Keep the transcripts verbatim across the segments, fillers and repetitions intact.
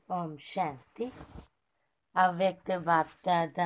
ఓం శాంతి. అవ్యక్త బాప్దాద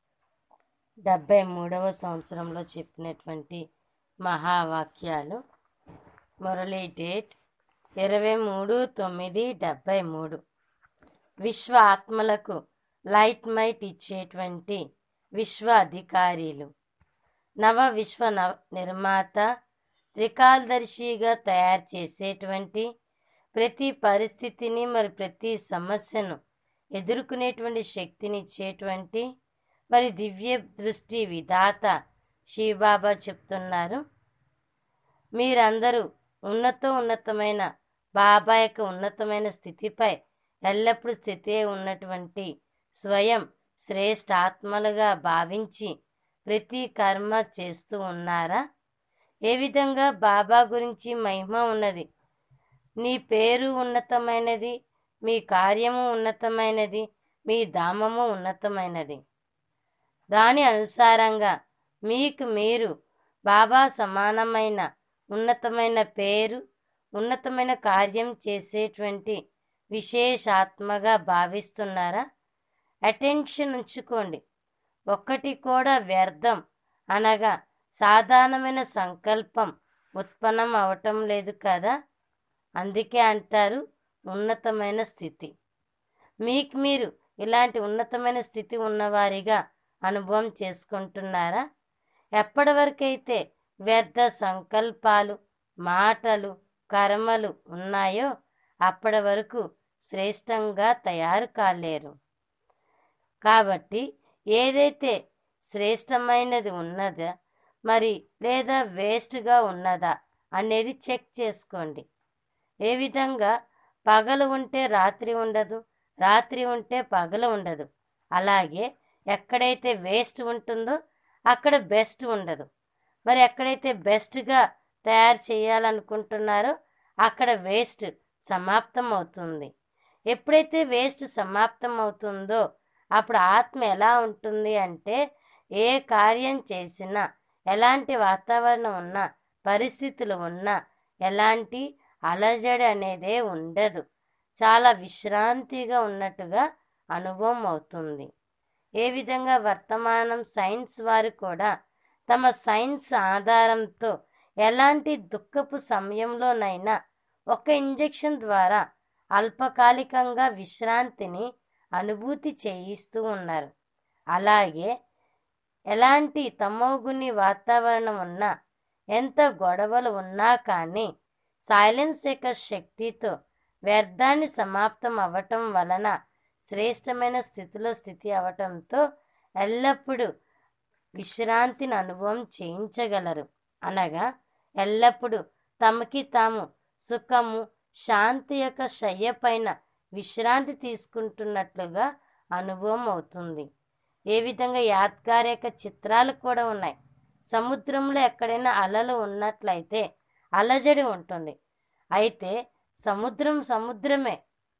డెబ్బై మూడవ సంవత్సరంలో చెప్పినటువంటి మహావాక్యాలు. మురళీ డేట్ ఇరవై మూడు తొమ్మిది డెబ్బై మూడు. విశ్వ ఆత్మలకు లైట్ మైట్ ఇచ్చేటువంటి విశ్వ అధికారీలు, నవ విశ్వ నవ నిర్మాత, త్రికాలదర్శిగా తయారు చేసేటువంటి, ప్రతి పరిస్థితిని మరి ప్రతి సమస్యను ఎదుర్కొనేటువంటి శక్తినిచ్చేటువంటి మరి దివ్య దృష్టి విధాత శివబాబా చెప్తున్నారు, మీరందరూ ఉన్నత ఉన్నతమైన బాబా యొక్క ఉన్నతమైన స్థితిపై ఎల్లప్పుడూ స్థితే ఉన్నటువంటి స్వయం శ్రేష్ఠ ఆత్మలుగా భావించి ప్రతి కర్మ చేస్తూ ఉన్నారా? ఏ విధంగా బాబా గురించి మహిమ ఉన్నది. నీ పేరు ఉన్నతమైనది, మీ కార్యము ఉన్నతమైనది, మీ ధామము ఉన్నతమైనది. దాని అనుసారంగా మీకు మీరు బాబా సమానమైన ఉన్నతమైన పేరు, ఉన్నతమైన కార్యం చేసేటువంటి విశేషాత్మగా భావిస్తున్నారా? అటెన్షన్ ఉంచుకోండి. ఒక్కటి కూడా వ్యర్థం అనగా సాధారణమైన సంకల్పం ఉత్పన్నం అవటం లేదు కదా. అందుకే అంటారు ఉన్నతమైన స్థితి. మీకు మీరు ఇలాంటి ఉన్నతమైన స్థితి ఉన్నవారిగా అనుభవం చేసుకుంటున్నారా? ఎప్పటి వరకైతే వ్యర్థ సంకల్పాలు, మాటలు, కర్మలు ఉన్నాయో అప్పటి వరకు శ్రేష్టంగా తయారు కాలేరు. కాబట్టి ఏదైతే శ్రేష్టమైనది ఉన్నదా మరి లేదా వేస్ట్గా ఉన్నదా అనేది చెక్ చేసుకోండి. ఏ విధంగా పగలు ఉంటే రాత్రి ఉండదు, రాత్రి ఉంటే పగలు ఉండదు. అలాగే ఎక్కడైతే వేస్ట్ ఉంటుందో అక్కడ బెస్ట్ ఉండదు. మరి ఎక్కడైతే బెస్ట్గా తయారు చేయాలనుకుంటున్నారో అక్కడ వేస్ట్ సమాప్తం అవుతుంది. ఎప్పుడైతే వేస్ట్ సమాప్తం అవుతుందో అప్పుడు ఆత్మ ఎలా ఉంటుంది అంటే, ఏ కార్యం చేసినా, ఎలాంటి వాతావరణం ఉన్నా, పరిస్థితులు ఉన్నా ఎలాంటి అలజడి అనేదే ఉండదు. చాలా విశ్రాంతిగా ఉన్నట్టుగా అనుభవం అవుతుంది. ఏ విధంగా వర్తమానం సైన్స్ వారు కూడా తమ సైన్స్ ఆధారంతో ఎలాంటి దుఃఖపు సమయంలోనైనా ఒక ఇంజెక్షన్ ద్వారా అల్పకాలికంగా విశ్రాంతిని అనుభూతి చేయిస్తూ ఉన్నారు. అలాగే ఎలాంటి తమోగుని వాతావరణం ఉన్నా, ఎంత గొడవలు ఉన్నా కానీ సైలెన్స్ యొక్క శక్తితో వ్యర్థాన్ని సమాప్తం అవ్వటం వలన శ్రేష్టమైన స్థితిలో స్థితి అవటంతో ఎల్లప్పుడూ విశ్రాంతిని అనుభవం చేయించగలరు. అనగా ఎల్లప్పుడూ తమకి తాము సుఖము, శాంతి యొక్క శయ్య పైన విశ్రాంతి తీసుకుంటున్నట్లుగా అనుభవం అవుతుంది. ఏ విధంగా యాద్గార్ యొక్క చిత్రాలు కూడా ఉన్నాయి. సముద్రంలో ఎక్కడైనా అలలు ఉన్నట్లయితే అలజడి ఉంటుంది. అయితే సముద్రం సముద్రమే.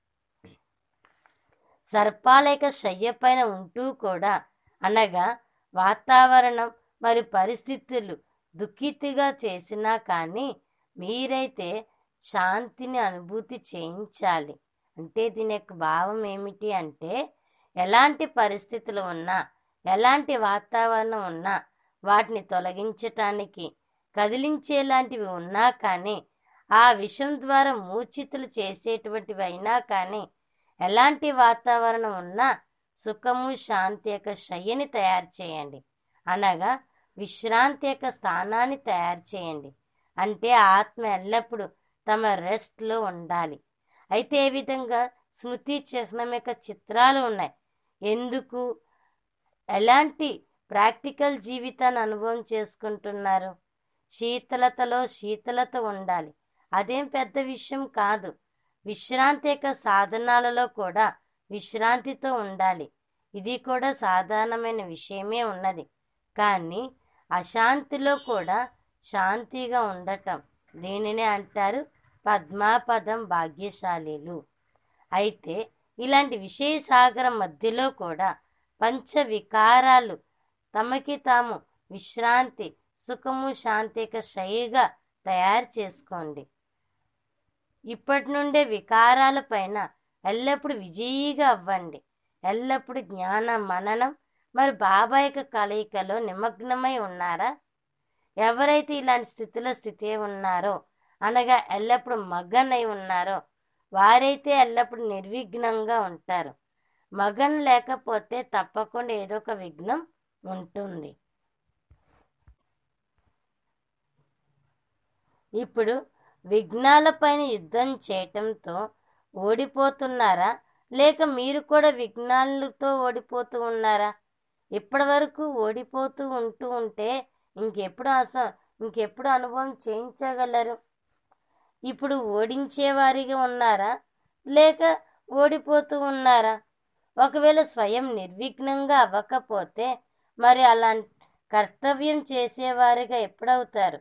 సర్పాల యొక్క శయ్య పైన ఉంటూ కూడా, అనగా వాతావరణం మరియు పరిస్థితులు దుఃఖితిగా చేసినా కానీ మీరైతే శాంతిని అనుభూతి చేయించాలి. అంటే దీని యొక్క భావం ఏమిటి అంటే, ఎలాంటి పరిస్థితులు ఉన్నా, ఎలాంటి వాతావరణం ఉన్నా వాటిని తొలగించటానికి కదిలించేలాంటివి ఉన్నా కానీ, ఆ విషయం ద్వారా మూర్ఛితులు చేసేటువంటివి అయినా కానీ, ఎలాంటి వాతావరణం ఉన్నా సుఖము, శాంతి యొక్క శయ్యని తయారు చేయండి. అనగా విశ్రాంతి యొక్క స్థానాన్ని తయారు చేయండి. అంటే ఆత్మ ఎల్లప్పుడూ తమ రెస్ట్లో ఉండాలి. అయితే ఏ విధంగా స్మృతి చిహ్నం యొక్క చిత్రాలు ఉన్నాయి. ఎందుకు, ఎలాంటి ప్రాక్టికల్ జీవితాన్ని అనుభవం చేసుకుంటున్నారు? శీతలతలో శీతలత ఉండాలి. అదేం పెద్ద విషయం కాదు. విశ్రాంతి యొక్క సాధనాలలో కూడా విశ్రాంతితో ఉండాలి. ఇది కూడా సాధారణమైన విషయమే ఉన్నది. కానీ అశాంతిలో కూడా శాంతిగా ఉండటం, దీనినే అంటారు పద్మాపదం భాగ్యశాలీలు. అయితే ఇలాంటి విశేషాగరం మధ్యలో కూడా పంచ వికారాలు తమకి తాము విశ్రాంతి, సుఖము, శాంతి యొక్క శైలిగా తయారు చేసుకోండి. ఇప్పటి నుండే వికారాల పైన ఎల్లప్పుడూ విజయీగా అవ్వండి. ఎల్లప్పుడూ జ్ఞాన మననం మరి బాబాయిక కలయికలో నిమగ్నమై ఉన్నారా? ఎవరైతే ఇలాంటి స్థితిలో స్థితి ఉన్నారో అనగా ఎల్లప్పుడూ మగనై ఉన్నారో వారైతే ఎల్లప్పుడూ నిర్విఘ్నంగా ఉంటారు. మగన్ లేకపోతే తప్పకుండా ఏదో ఒక విఘ్నం ఉంటుంది. ఇప్పుడు విఘ్నాలపైన యుద్ధం చేయటంతో ఓడిపోతున్నారా, లేక మీరు కూడా విఘ్నాలతో ఓడిపోతూ ఉన్నారా? ఇప్పటి వరకు ఓడిపోతూ ఉంటూ ఉంటే ఇంకెప్పుడు అస ఇంకెప్పుడు అనుభవం చేయించగలరు? ఇప్పుడు ఓడించేవారిగా ఉన్నారా, లేక ఓడిపోతూ ఉన్నారా? ఒకవేళ స్వయం నిర్విఘ్నంగా అవ్వకపోతే మరి అలాంటి కర్తవ్యం చేసేవారిగా ఎప్పుడవుతారు?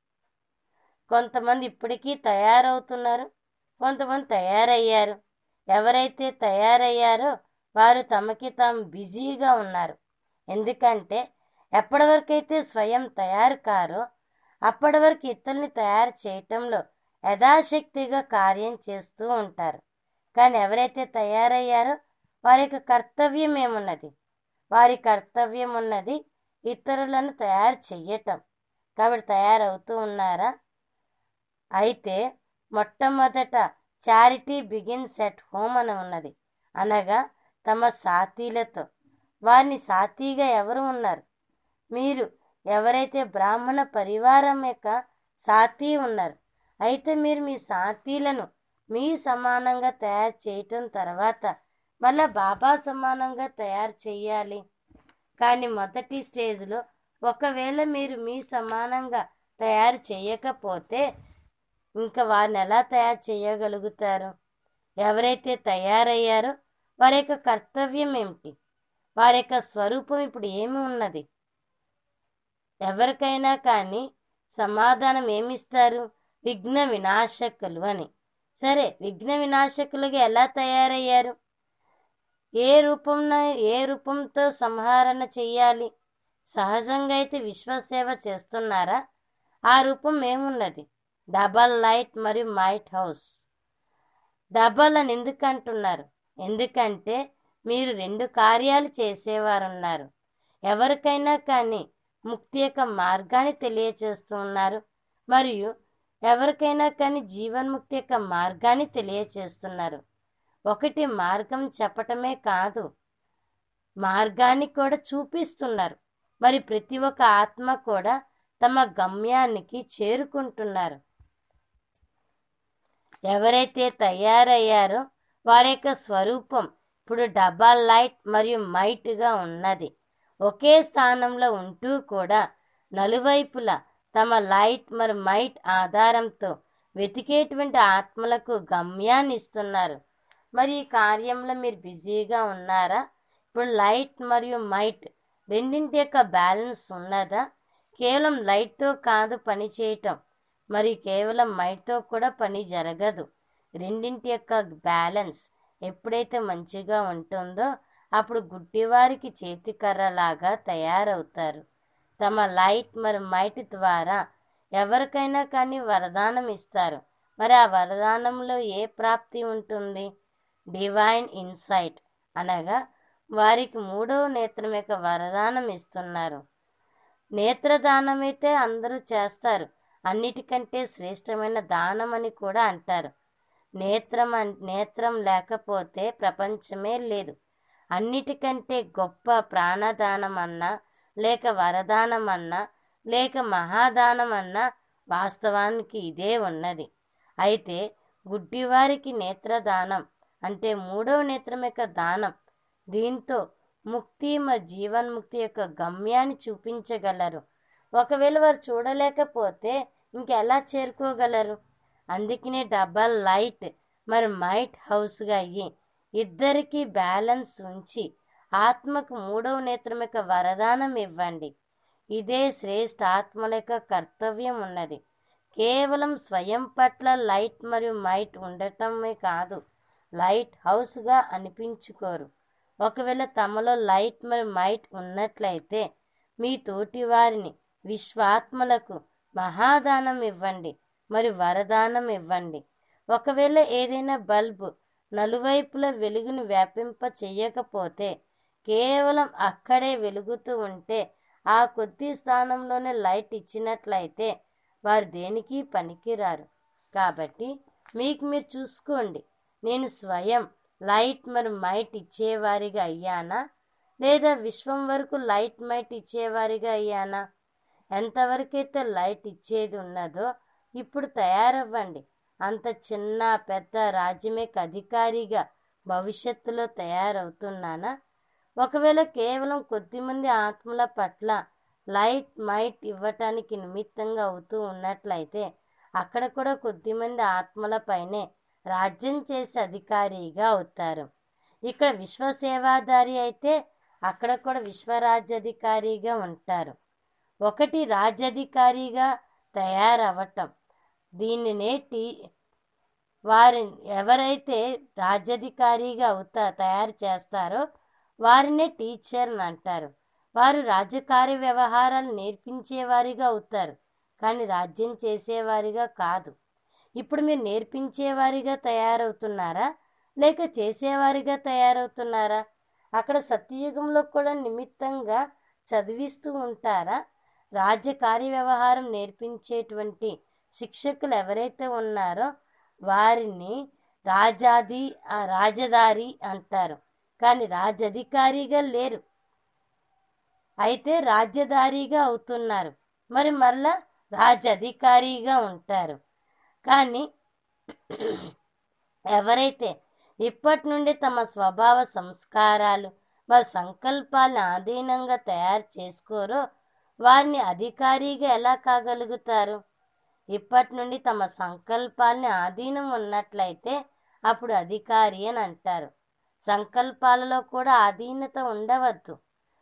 కొంతమంది ఇప్పటికీ తయారవుతున్నారు, కొంతమంది తయారయ్యారు. ఎవరైతే తయారయ్యారో వారు తమకి తాము బిజీగా ఉన్నారు. ఎందుకంటే ఎప్పటి వరకైతే స్వయం తయారు కారో అప్పటి వరకు ఇతరుల్ని తయారు చేయటంలో యథాశక్తిగా కార్యం చేస్తూ ఉంటారు. కానీ ఎవరైతే తయారయ్యారో వారి యొక్క కర్తవ్యం ఏమున్నది? వారి కర్తవ్యం ఉన్నది ఇతరులను తయారు చెయ్యటం. కాబట్టి తయారవుతూ ఉన్నారా? అయితే మొట్టమొదట చారిటీ బిగిన్స్ ఎట్ హోమ్ అని ఉన్నది. అనగా తమ సాథీలతో. వారిని సాథీగా ఎవరు ఉన్నారు? మీరు ఎవరైతే బ్రాహ్మణ పరివారం యొక్క సాథీ ఉన్నారు. అయితే మీరు మీ సాథీలను మీ సమానంగా తయారు చేయటం తర్వాత మళ్ళా బాబా సమానంగా తయారు చేయాలి. కానీ మొదటి స్టేజ్లో ఒకవేళ మీరు మీ సమానంగా తయారు చేయకపోతే ఇంకా వారిని ఎలా తయారు చేయగలుగుతారు? ఎవరైతే తయారయ్యారో వారి యొక్క కర్తవ్యం ఏమిటి? వారి యొక్క స్వరూపం ఇప్పుడు ఏమి ఉన్నది? ఎవరికైనా కానీ సమాధానం ఏమిస్తారు? విఘ్న వినాశకులు అని. సరే, విఘ్న వినాశకులుగా ఎలా తయారయ్యారు? ఏ రూపంన ఏ రూపంతో సంహరణ చెయ్యాలి? సహజంగా అయితే విశ్వసేవ చేస్తున్నారా? ఆ రూపం ఏమున్నది? డబల్ లైట్ మరియు మైట్ హౌస్. డబల్ అని ఎందుకు అంటున్నారు? ఎందుకంటే మీరు రెండు కార్యాలు చేసేవారు ఉన్నారు. ఎవరికైనా కానీ ముక్తి యొక్క మార్గాన్ని తెలియచేస్తూ ఉన్నారు, మరియు ఎవరికైనా కానీ జీవన్ముక్తి యొక్క మార్గాన్ని తెలియచేస్తున్నారు. ఒకటి మార్గం చెప్పటమే కాదు, మార్గాన్ని కూడా చూపిస్తున్నారు. మరి ప్రతి ఒక్క ఆత్మ కూడా తమ గమ్యానికి చేరుకుంటున్నారు. ఎవరైతే తయారయ్యారో వారి యొక్క స్వరూపం ఇప్పుడు డబల్ లైట్ మరియు మైట్గా ఉన్నది. ఒకే స్థానంలో ఉంటూ కూడా నలువైపులా తమ లైట్ మరియు మైట్ ఆధారంతో వెతికేటువంటి ఆత్మలకు గమ్యాన్ని ఇస్తున్నారు. మరి ఈ కార్యంలో మీరు బిజీగా ఉన్నారా? ఇప్పుడు లైట్ మరియు మైట్ రెండింటి యొక్క బ్యాలెన్స్ ఉన్నదా? కేవలం లైట్తో కాదు పని చేయటం, మరి కేవలం మైట్తో కూడా పని జరగదు. రెండింటి యొక్క బ్యాలెన్స్ ఎప్పుడైతే మంచిగా ఉంటుందో అప్పుడు గుడ్డివారికి చేతికర్రలాగా తయారవుతారు. తమ లైట్ మరియు మైట్ ద్వారా ఎవరికైనా కానీ వరదానం ఇస్తారు. మరి ఆ వరదానంలో ఏ ప్రాప్తి ఉంటుంది? డివైన్ ఇన్సైట్, అనగా వారికి మూడవ నేత్రం యొక్క వరదానం ఇస్తున్నారు. నేత్రదానం అయితే అందరూ చేస్తారు, అన్నిటికంటే శ్రేష్టమైన దానం అని కూడా అంటారు. నేత్రం నేత్రం లేకపోతే ప్రపంచమే లేదు. అన్నిటికంటే గొప్ప ప్రాణదానం అన్నా, లేక వరదానం అన్నా, లేక మహాదానం అన్నా వాస్తవానికి ఇదే ఉన్నది. అయితే గుడ్డివారికి నేత్రదానం అంటే మూడవ నేత్రం యొక్క దానం. దీంతో ముక్తి మా జీవన్ముక్తి యొక్క గమ్యాన్ని చూపించగలరు. ఒకవేళ వారు చూడలేకపోతే ఇంకెలా చేరుకోగలరు? అందుకనే డబల్ లైట్ మరి మైట్ హౌస్గా అయ్యి ఇద్దరికీ బ్యాలెన్స్ ఉంచి ఆత్మకు మూడవ నేత్రం యొక్క వరదానం ఇవ్వండి. ఇదే శ్రేష్ఠ ఆత్మల యొక్క కర్తవ్యం ఉన్నది. కేవలం స్వయం పట్ల లైట్ మరియు మైట్ ఉండటమే కాదు, లైట్ హౌస్గా అనిపించుకోరు. ఒకవేళ తమలో లైట్ మరియు మైట్ ఉన్నట్లయితే మీ తోటి వారిని విశ్వాత్మలకు మహాదానం ఇవ్వండి, మరి వరదానం ఇవ్వండి. ఒకవేళ ఏదైనా బల్బు నలువైపుల వెలుగును వ్యాపింప చెయ్యకపోతే, కేవలం అక్కడే వెలుగుతూ ఉంటే, ఆ కొద్ది స్థానంలోనే లైట్ ఇచ్చినట్లయితే వారు దేనికి పనికిరారు. కాబట్టి మీకు మీరు చూసుకోండి, నేను స్వయం లైట్ మరి మైట్ ఇచ్చేవారిగా అయ్యానా, లేదా విశ్వం వరకు లైట్ మైట్ ఇచ్చేవారిగా అయ్యానా? ఎంతవరకైతే లైట్ ఇచ్చేది ఉన్నదో ఇప్పుడు తయారవ్వండి. అంత చిన్న పెద్ద రాజ్యమేక అధికారిగా భవిష్యత్తులో తయారవుతున్నానా? ఒకవేళ కేవలం కొద్దిమంది ఆత్మల పట్ల లైట్ మైట్ ఇవ్వటానికి నిమిత్తంగా అవుతూ ఉన్నట్లయితే, అక్కడ కూడా కొద్దిమంది ఆత్మల పైనే రాజ్యం చేసే అధికారిగా అవుతారు. ఇక్కడ విశ్వసేవాదారి అయితే అక్కడ కూడా విశ్వరాజ్యాధికారిగా ఉంటారు. ఒకటి రాజ్యాధికారిగా తయారవటం, దీనినే టీ వారి ఎవరైతే రాజ్యాధికారిగా అవుతా తయారు చేస్తారో వారినే టీచర్ అని అంటారు. వారు రాజకార్య వ్యవహారాలు నేర్పించేవారిగా అవుతారు, కానీ రాజ్యం చేసేవారిగా కాదు. ఇప్పుడు మీరు నేర్పించేవారిగా తయారవుతున్నారా, లేక చేసేవారిగా తయారవుతున్నారా? అక్కడ సత్యయుగంలో కూడా నిమిత్తంగా చదివిస్తూ ఉంటారా? రాజ్యకార్య వ్యవహారం నేర్పించేటువంటి శిక్షకులు ఎవరైతే ఉన్నారో వారిని రాజాది రాజదారి అంటారు, కానీ రాజధికారిగా లేరు. అయితే రాజ్యదారిగా అవుతున్నారు, మరి మరలా రాజధికారిగా ఉంటారు. కానీ ఎవరైతే ఇప్పటి నుండి తమ స్వభావ సంస్కారాలు వారి సంకల్పాలను ఆధీనంగా తయారు చేసుకోరో వారిని అధికారిగా ఎలా కాగలుగుతారు? ఇప్పటి నుండి తమ సంకల్పాలని ఆధీనం ఉన్నట్లయితే అప్పుడు అధికారి అని అంటారు. సంకల్పాలలో కూడా ఆధీనత ఉండవద్దు.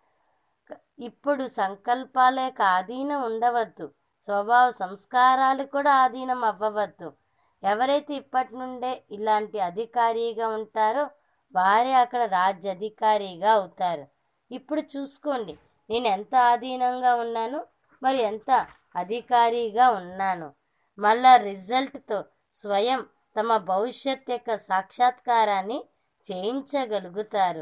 ఇప్పుడు సంకల్పాల యొక్క ఆధీనం ఉండవద్దు, స్వభావ సంస్కారాలు కూడా ఆధీనం అవ్వవద్దు. ఎవరైతే ఇప్పటి నుండే ఇలాంటి అధికారిగా ఉంటారో వారే అక్కడ రాజ్యాధికారిగా అవుతారు. ఇప్పుడు చూసుకోండి, నేను ఎంత ఆధీనంగా ఉన్నాను, మరి ఎంత అధికారిగా ఉన్నాను. మళ్ళా రిజల్ట్తో స్వయం తమ భవిష్యత్ యొక్క సాక్షాత్కారాన్ని చేయించగలుగుతారు.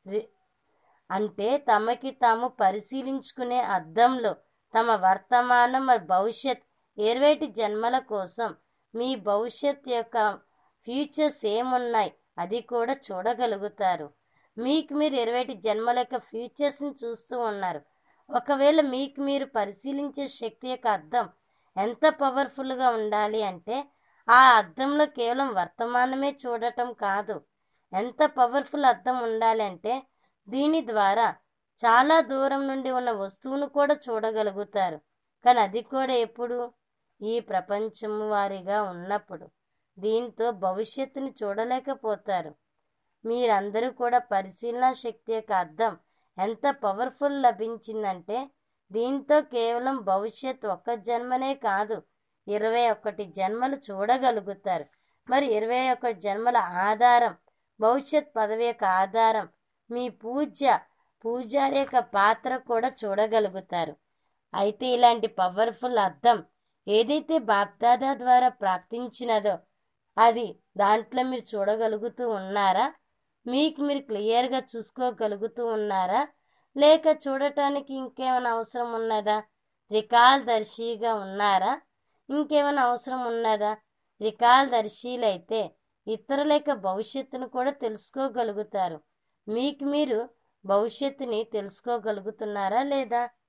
అంటే తమకి తాము పరిశీలించుకునే అద్దంలో తమ వర్తమానం మరి భవిష్యత్ ఇరవైటి జన్మల కోసం మీ భవిష్యత్ యొక్క ఫ్యూచర్స్ ఏమున్నాయి అది కూడా చూడగలుగుతారు. మీకు మీరు ఇరవైటి జన్మల యొక్క ఫ్యూచర్స్ని చూస్తూ ఉన్నారు. ఒకవేళ మీకు మీరు పరిశీలించే శక్తి యొక్క అద్దం ఎంత పవర్ఫుల్గా ఉండాలి అంటే ఆ అద్దంలో కేవలం వర్తమానమే చూడటం కాదు, ఎంత పవర్ఫుల్ అద్దం ఉండాలి అంటే దీని ద్వారా చాలా దూరం నుండి ఉన్న వస్తువును కూడా చూడగలుగుతారు. కానీ అది కూడా ఎప్పుడు? ఈ ప్రపంచము వారిగా ఉన్నప్పుడు. దీంతో భవిష్యత్తుని చూడలేకపోతారు. మీరందరూ కూడా పరిశీలన శక్తి యొక్క అర్థం ఎంత పవర్ఫుల్ లభించిందంటే దీంతో కేవలం భవిష్యత్ ఒక్క జన్మనే కాదు, ఇరవై ఒకటి జన్మలు చూడగలుగుతారు. మరి ఇరవై ఒకటి జన్మల ఆధారం భవిష్యత్ పదవి యొక్క ఆధారం మీ పూజ్య పూజారి యొక్క పాత్ర కూడా చూడగలుగుతారు. అయితే ఇలాంటి పవర్ఫుల్ అర్థం ఏదైతే బాప్దాదా ద్వారా ప్రాప్తించినదో అది దాంట్లో మీరు చూడగలుగుతూ ఉన్నారా? మీకు మీరు క్లియర్గా చూసుకోగలుగుతూ ఉన్నారా? లేక చూడటానికి ఇంకేమైనా అవసరం ఉన్నదా? త్రికాలదర్శిగా ఉన్నారా? ఇంకేమైనా అవసరం ఉన్నదా? త్రికాలదర్శిలైతే ఇతరుల యొక్క భవిష్యత్తును కూడా తెలుసుకోగలుగుతారు. మీకు మీరు భవిష్యత్తుని తెలుసుకోగలుగుతున్నారా లేదా?